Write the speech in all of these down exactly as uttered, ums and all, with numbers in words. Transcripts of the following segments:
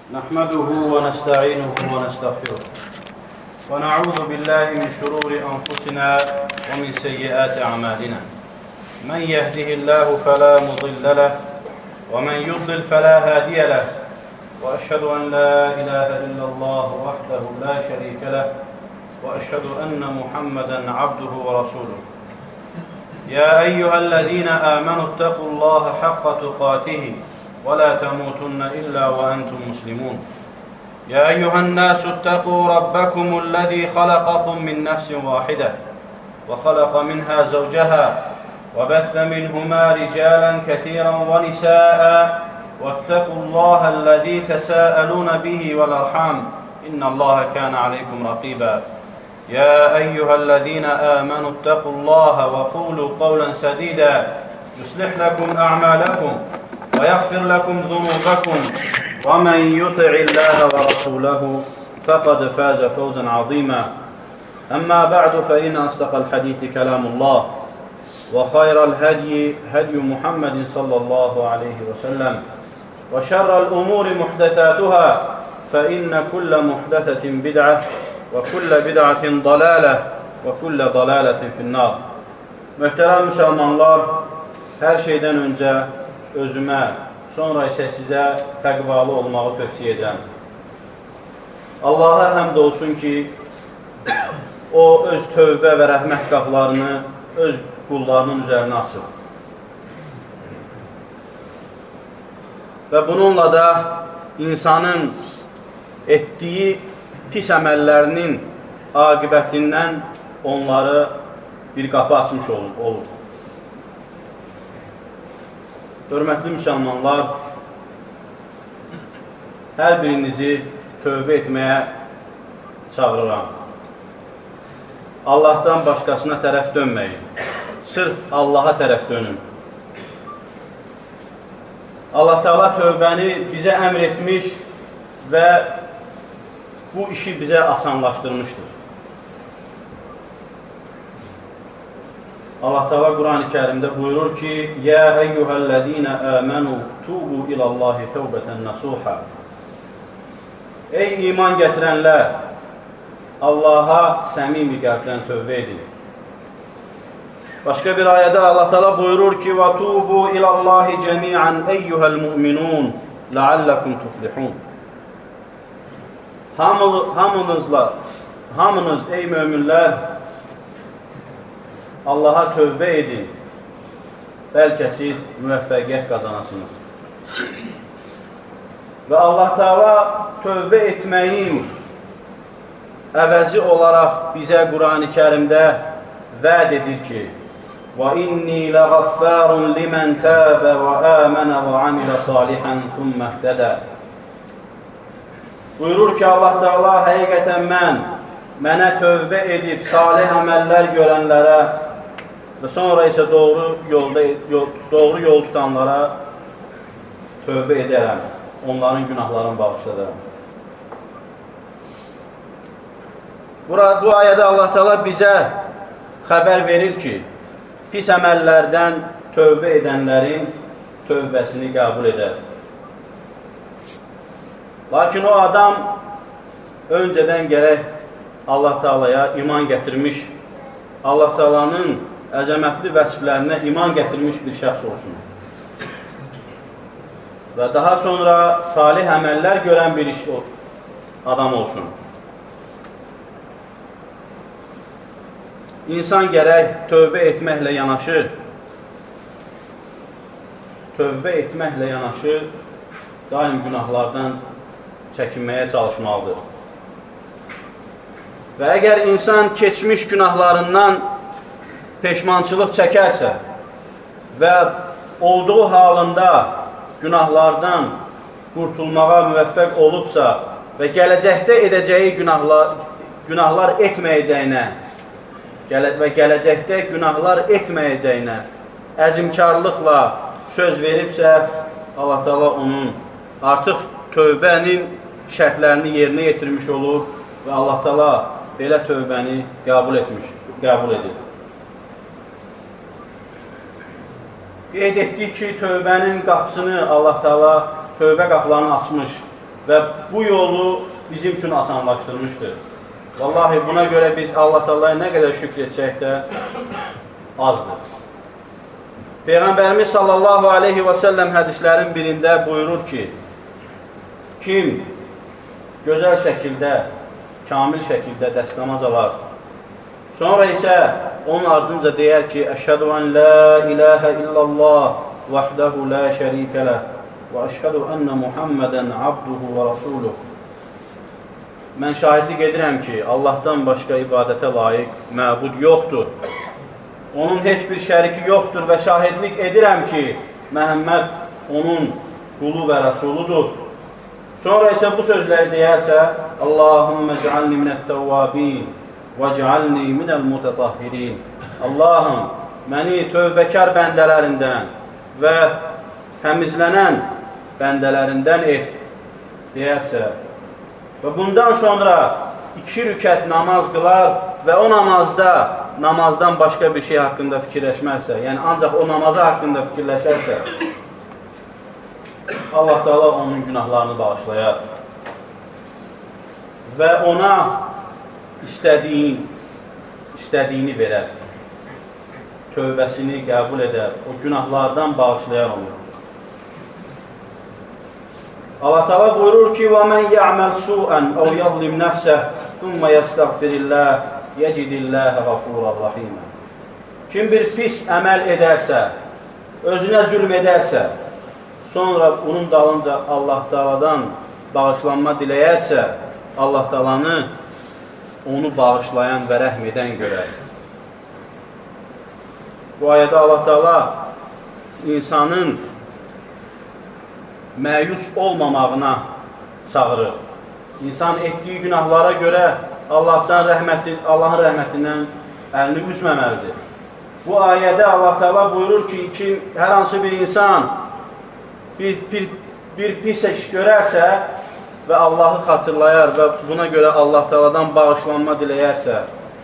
نحمده ونستعينه ونستغفره ونعوذ بالله من شرور أنفسنا ومن سيئات أعمالنا من يهده الله فلا مضل له ومن يضلل فلا هادي له وأشهد أن لا إله إلا الله وحده لا شريك له وأشهد أن محمدا عبده ورسوله يا أيها الذين آمنوا اتقوا الله حق تقاته ولا تموتن إلا وأنتم مسلمون يا أيها الناس اتقوا ربكم الذي خلقكم من نفس واحدة وخلق منها زوجها وبث منهما رجالا كثيرا ونساء واتقوا الله الذي تساءلون به والأرحام إن الله كان عليكم رقيبا يا أيها الذين آمنوا اتقوا الله وقولوا قولا سديدا يصلح لكم أعمالكم ويغفر لكم ذنوبكم ومن يطع الله ورسوله فقد فاز فوزا عظيما أما بعد فإن أصدق الحديث كلام الله وخير الهدي هدي محمد صلى الله عليه وسلم وشر الأمور محدثاتها فإن كل محدثة بدعة وكل بدعة ضلالة وكل ضلالة في النار. Möhtərəm müsəlmanlar, hər şeydən öncə özümə, sonra isə sizə təqvalı olmağı tövsiyə edirəm. Allaha həmd olsun ki, O öz tövbə və rəhmət qapılarını öz qullarının üzərinə açır. Və bununla da insanın etdiyi pis əməllərinin aqibətindən onları bir qapı açmış olur. Hörmətli müsəlmanlar, hər birinizi tövbə etməyə çağırıram. Allahdan başqasına tərəf dönməyin. Sırf Allaha tərəf dönün. Allah Teala tövbəni bizə əmr etmiş və bu işi bizə asanlaşdırmışdır. Allah Teala Quran-ı Kərimdə buyurur ki: "Ya eyyuhellezine amenu tubu ilallahi tövbeten nasuha." Ey iman gətirənlər, Allaha səmimi qəlbdən tövbə edin. Başqa bir ayədə Allah Teala buyurur ki: "Və tubu ilallahi cemi'an eyyuhel mu'minun la'allakum tuflihun." Hamınızla, hamınız ey möminlər, Allaha tövbə edin, bəlkə siz müvəffəqiyyət qazanasınız. Və Allah Teala tövbə etməyin əvəzi olaraq bizə Quran-ı Kərimdə vəd edir ki: وَإِنِّي لَغَفَّارٌ لِمَنْ تَابَ وَآمَنَ وَعَمِلَ صَالِحًا ثُمَّ اهْتَدَى. Buyurur ki, Allah Teala həqiqətən mən, mənə tövbə edib salih əməllər görənlərə və sonra isə doğru yolda doğru yol tutanlara tövbə edərəm, onların günahlarını bağışladarım. Burada, bu ayədə Allah Teala bizə xəbər verir ki, pis əməllərdən tövbə edənlərin tövbəsini qəbul edər. Lakin o adam öncədən gərək Allah Teala'ya iman gətirmiş, Allah Teala'nın əzəmətli vəsiflərinə iman gətirmiş bir şəxs olsun. Və daha sonra salih əməllər görən bir iş adam olsun. İnsan gərək tövbə etməklə yanaşı, tövbə etməklə yanaşı daim günahlardan çəkinməyə çalışmalıdır. Və əgər insan keçmiş günahlarından peşmançılıq çəkərsə və olduğu halında günahlardan qurtulmağa müvəffəq olubsa və gələcəkdə edəcəyi günahlar, günahlar etməyəcəyinə və gələcəkdə günahlar etməyəcəyinə əzimkarlıqla söz veribsə, Allah Teala onun artıq tövbənin şərtlərini yerinə yetirmiş olur və Allah Teala belə tövbəni qəbul etmiş, qəbul edir. Qeyd etdik ki, tövbənin qapısını Allah Teala tövbə qapılarını açmış və bu yolu bizim üçün asanlaşdırmışdır. Vallahi buna görə biz Allah Taala'ya nə qədər şükr etsək də azdır. Peyğəmbərimiz sallallahu aleyhi və səlləm hədislərin birində buyurur ki, kim gözəl şəkildə, kamil şəkildə dəstəmaz alar, sonra isə onun ardınca deyər ki, Əşhədu ən la ilahə illallah vəhdəhu la şərikə ləh və əşhədu ənə Muhammədən abduhu və rasuluh. Mən şahidlik edirəm ki, Allahdan başqa ibadətə layiq məbud yoxdur. Onun heç bir şəriki yoxdur və şahidlik edirəm ki, Məhəmməd onun qulu və rəsuludur. Sonra isə bu sözləri deyərsə, Allahümmə cəalni minət-təvvabin və cəalni minəl-mutatahhirin. Allahım, məni tövbəkar bəndələrindən və təmizlənən bəndələrindən et, deyərsə və bundan sonra iki rükət namaz qılar və o namazda namazdan başqa bir şey haqqında fikirləşmərsə, yəni ancaq o namazı haqqında fikirləşərsə, Allah Teala onun günahlarını bağışlayar və ona istədiyin, istədiyini verər, tövbəsini qəbul edər, o günahlardan bağışlayar onu. Allah Teala buyurur ki, وَمَنْ يَعْمَلْ سُوءًا اَوْ يَظْلِمْ نَفْسَهُ ثُمَّ يَسْتَغْفِرِ اللّٰهِ يَجِدِ اللّٰهَ غَفُورًا رَحِيمًا. Kim bir pis əməl edərsə, özünə zülm edərsə, sonra onun dalınca Allah Teala'dan bağışlanma diləyərsə, Allah Teala'nı onu bağışlayan və rəhm edən görər. Bu ayədə Allah Teala insanın məyus olmamağına çağırır. İnsan etdiyi günahlara görə Allahdan rəhməti, Allahın rəhmətindən əlini üzməməlidir. Bu ayədə Allah Teala buyurur ki, kim, hər hansı bir insan bir, bir, bir pis iş görərsə və Allahı xatırlayar və buna görə Allah Teala'dan bağışlanma diləyərsə,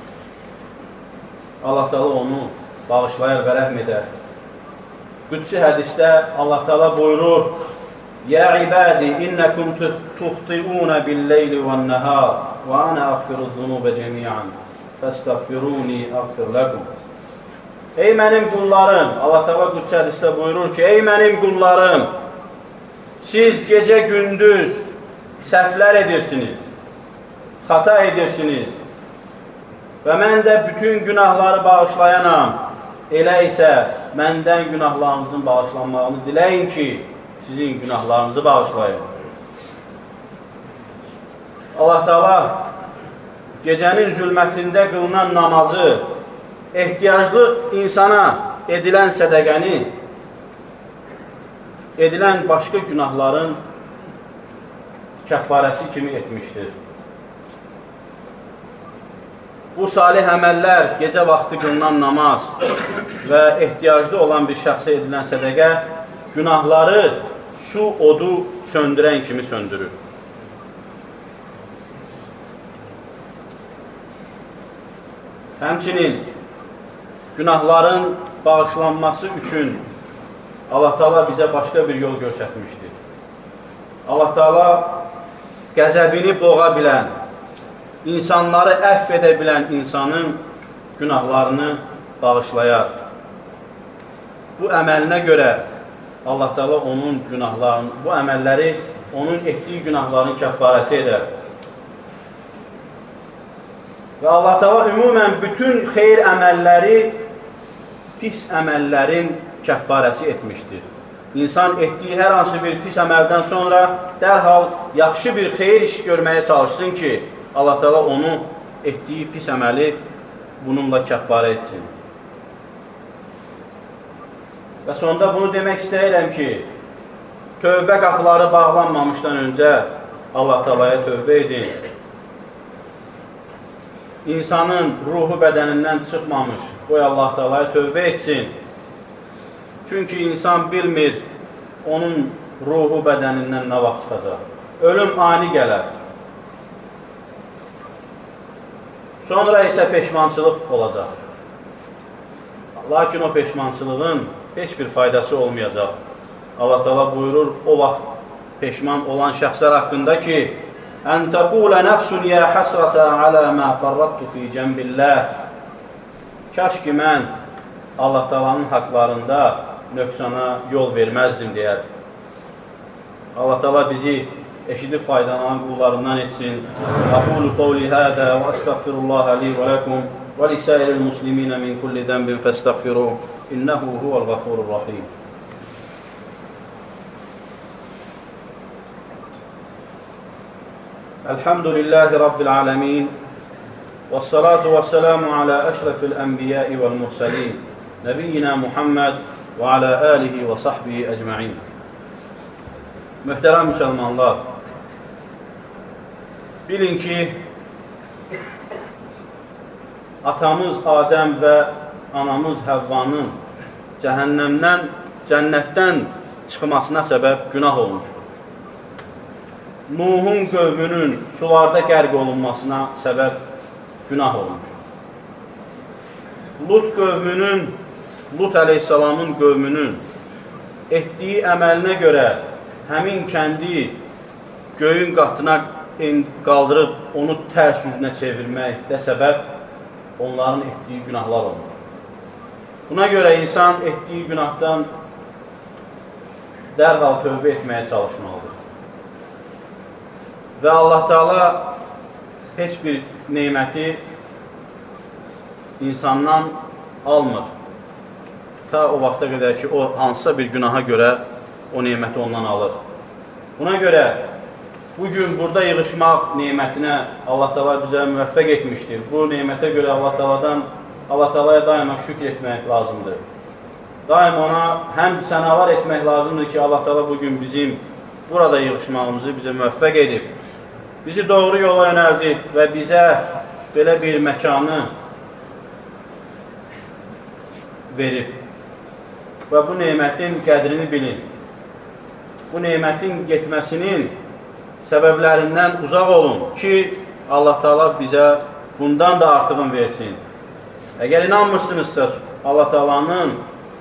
Allah Teala onu bağışlayar və rəhm edər. Qüdsi hədisdə Allah Teala buyurur, Ya ibadi, innəkum tuxti'una bil-leyli vən-nəhar və ana əğfiru-zunubə cəmi'an fəstəğfiruni əğfir ləkum. Ey mənim qullarım, Allah Teala qüdsi hədisdə buyurur ki, ey mənim qullarım, siz gecə-gündüz səhvlər edirsiniz, xata edirsiniz və mən də bütün günahları bağışlayanam. Elə isə məndən günahlarınızın bağışlanmağını diləyin ki, sizin günahlarınızı bağışlayın. Allah Teala gecənin zülmətində qılınan namazı, ehtiyaclı insana edilən sədəqəni, edilən başqa günahların kəffarəsi kimi etmişdir. Bu salih əməllər, gecə vaxtı qılınan namaz və ehtiyaclı olan bir şəxsə edilən sədəqə günahları su, odu söndürən kimi söndürür. Həmçinin günahların bağışlanması üçün Allah Teala bizə başqa bir yol göstərmişdir. Allah Teala qəzəbini boğa bilən, insanları əfv edə bilən insanın günahlarını bağışlayar. Bu əməlinə görə Allah Teala onun günahlarını, bu əməlləri onun etdiyi günahların kəffarəsi edər. Və Allah Teala ümumən bütün xeyir əməlləri pis əməllərin kəffarəsi etmişdir. İnsan etdiyi hər hansı bir pis əməldən sonra dərhal yaxşı bir xeyir iş görməyə çalışsın ki, Allah Teala onu etdiyi pis əməli bununla kəffarə etsin. Və sonda bunu demək istəyirəm ki, tövbə qapıları bağlanmamışdan öncə Allah Teala'ya tövbə edin. İnsanın ruhu bədənindən çıxmamış, qoy Allah Teala'ya tövbə etsin. Çünki insan bilmir, onun ruhu bədənindən nə vaxt çıxacaq. Ölüm ani gələr. Sonra isə peşmançılıq olacaq. Lakin o peşmançılığın heç bir faydası olmayacaq. Allah Teala buyurur, o vaxt peşman olan şəxslər haqqında ki, ən təqulə nəfsun yə həsrətə alə mə fərrattu fi cəmbilləh. Kaş ki, mən Allah Taala'nın haqlarında nöqsana yol verməzdim, deyər. Allah Taala bizi eşidib faydalanan qullarından etsin. Aqulu qawli hada və estəğfirullaha li və lakum və lisa'iril muslimin min kulli zənbin fəstəğfiruhu innehu huvel gafurur rahim. Elhamdülillahi rabbil alamin. Vessalatu vesselamu ala eşrefil enbiya'i vel mursalin. Nebiyyina Muhammed və ala alihi və sahbihi ecma'in. Möhtərəm müsəlmanlar, bilin ki, atamız Adəm və anamız Həvvanın cəhənnəmdən, cənnətdən çıxmasına səbəb günah olmuşdur. Nuhun qövmünün sularda qərq olunmasına səbəb günah olmuşdur. Lut qövmünün, Lut əleyhissalamın qövmünün etdiyi əməlinə görə həmin kəndi göyün qatına qaldırıb onu tərs üzünə çevirməkdə səbəb onların etdiyi günahlar olmuş. Buna görə insan etdiyi günahdan dərhal tövbə etməyə çalışmalıdır. Və Allah Taala heç bir neməti insandan almır. Ta o vaxta qədər ki, o hansısa bir günaha görə o neməti ondan alır. Buna görə bugün burada yığışmaq nemətinə Allah Taala bizə müvəffəq etmişdir. Bu nemətə görə Allah Taaladan Allah Taalaya daima şükr etmək lazımdır. Daim ona həmd sənalar etmək lazımdır ki, Allah Taala bugün bizim burada yığışmağımızı bizə müvəffəq edib. Bizi doğru yola yönəldib və bizə belə bir məkanı verib. Və bu nemətin qədrini bilin. Bu nemətin getməsinin səbəblərindən uzaq olun ki, Allah Taala bizə bundan da artığını versin. Əgər inanmırsınızsa, Allah Taala'nın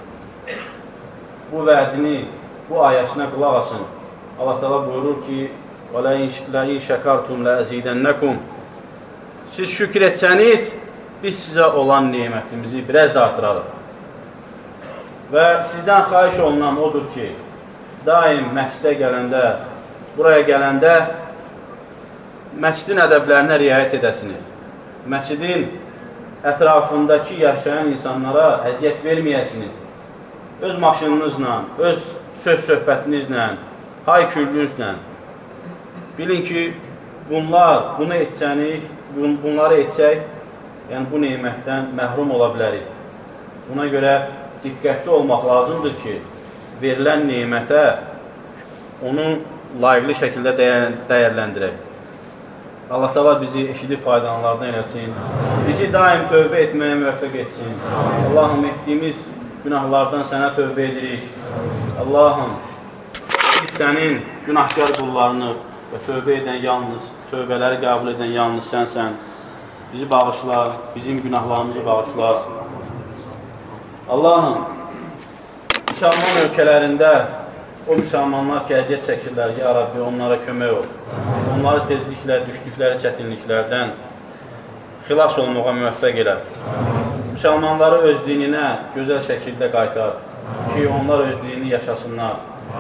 bu vədini, bu ayəsinə qulaq asın. Allah Taala buyurur ki, وَلَئِنْ شَكَرْتُمْ لَأَزِيدَنَّكُمْ. Siz şükür etsəniz, biz sizə olan nemətimizi biraz da artırarıq. Və sizdən xahiş olunan odur ki, daim məscidə gələndə, buraya gələndə məscidin ədəblərinə riayət edəsiniz. Məscidin ətrafındakı yaşayan insanlara əziyyət verməyəsiniz. Öz maşınınızla, öz söz söhbətinizlə, hay-küllünüzlə. Bilin ki, bunlar, bunu etsənik, bunları etsək, yəni bu nemətdən məhrum ola bilərik. Buna görə diqqətli olmaq lazımdır ki, verilən nemətə onu layiqli şəkildə dəyərləndirək. Allah Taala bizi eşidib faydalanlardan eləsin. Bizi daim tövbə etməyə müvəffəq etsin. Allahım, etdiyimiz günahlardan sənə tövbə edirik. Allahım, biz sənin günahkar qullarını və tövbə edən yalnız, tövbələri qəbul edən yalnız sənsən. Bizi bağışla, bizim günahlarımızı bağışla. Allahım, müsəlman ölkələrində o müsəlmanlar ki, əziyyət çəkirlər, ya Rabbi, onlara kömək ol. Onları tezliklə, düşdükləri çətinliklərdən xilas olmağa müvəffəq elə. Müsəlmanları öz dininə gözəl şəkildə qaytar ki, onlar öz dinini yaşasınlar.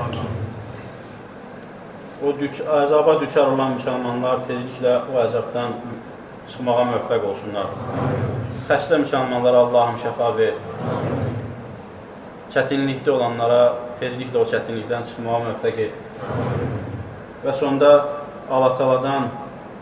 O əzaba düçar olan müsəlmanlar tezliklə o əzabdan çıxmağa müvəffəq olsunlar. Xəstə müsəlmanlara Allahım şəfa ver. Çətinlikdə olanlara tezliklə o çətinlikdən çıxmağa müvəffəq et. Və sonda Allah Taala'dan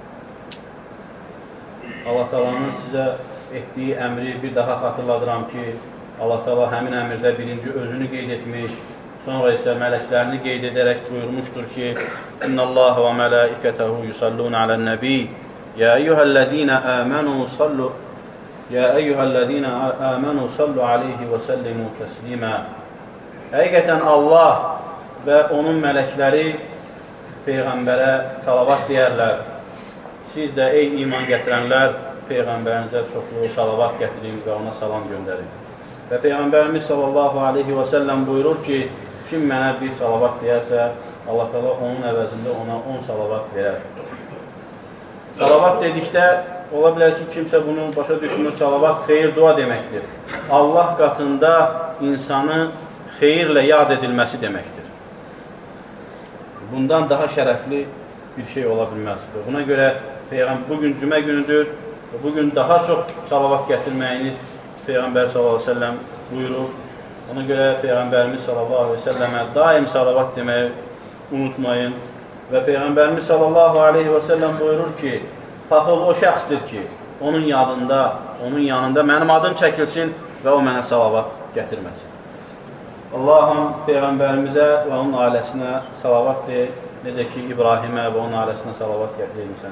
Allah Taala'nın sizə etdiyi əmri bir daha xatırladıram ki, Allah Taala həmin əmrdə birinci özünü qeyd etmiş, sonra isə mələklərini qeyd edərək buyurmuşdur ki, İnnəllaha və mələikətəhu yusalluna alən-nəbi Ya eyyuhəl-ləzīnə əmənu sallu Ya eyyuhəl-ləzīnə əmənu sallu aleyhi və səllimu təslimə. Həqiqətən Allah və onun mələkləri Peyğəmbərə salavat deyərlər. Siz də ey iman gətirənlər Peyğəmbərinizə çoxlu salavat gətirin və ona salam göndərin. Və Peyğəmbərimiz sallallahu aleyhi və səlləm buyurur ki, kim mənə bir salavat deyərsə, Allah təala onun əvəzində ona on salavat verər. Salavat dedikdə, ola bilər ki, kimsə bunu başa düşünür, salavat xeyir dua deməkdir. Allah qatında insanı xeyirlə yad edilməsi deməkdir. Bundan daha şərəfli bir şey ola bilməz. Buna görə Peyğəmbər bugün cümə günüdür. Bugün daha çox salavat gətirməyiniz Peyğəmbər sallallahu əleyhi və səlləm buyurur. Ona görə Peyğəmbərimiz sallallahu əleyhi və səlləmə daim salavat deməyi unutmayın. Və Peyğəmbərimiz sallallahu əleyhi və səlləm buyurur ki, paxıl o şəxsdir ki, onun yanında, onun yanında mənim adım çəkilsin və o mənə salavat gətirməsin. Allahım Peyğəmbərimizə və onun ailəsinə salavat deyir, necə ki İbrahimə və onun ailəsinə salavat gətirmişsən.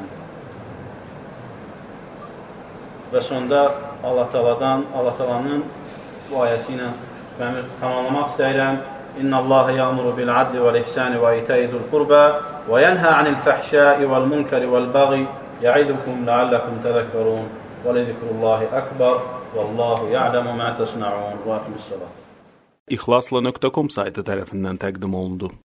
Və sonda Allah Taala'dan, Allah Taala'nın bu ayəsi ilə mən tamamlamaq istəyirəm. İnna Allah ya'muru bil adli vel ihsani ve ita'i zul qurba ve yenha anil fahşai vel munkari vel baghi ya'idukum la'allakum tadhakkarun ve lezikrullahi akbar vallahu ya'lamu ma tasna'un ve aqimissalah. İhlasla nöqtə com saytı tərəfindən təqdim olundu.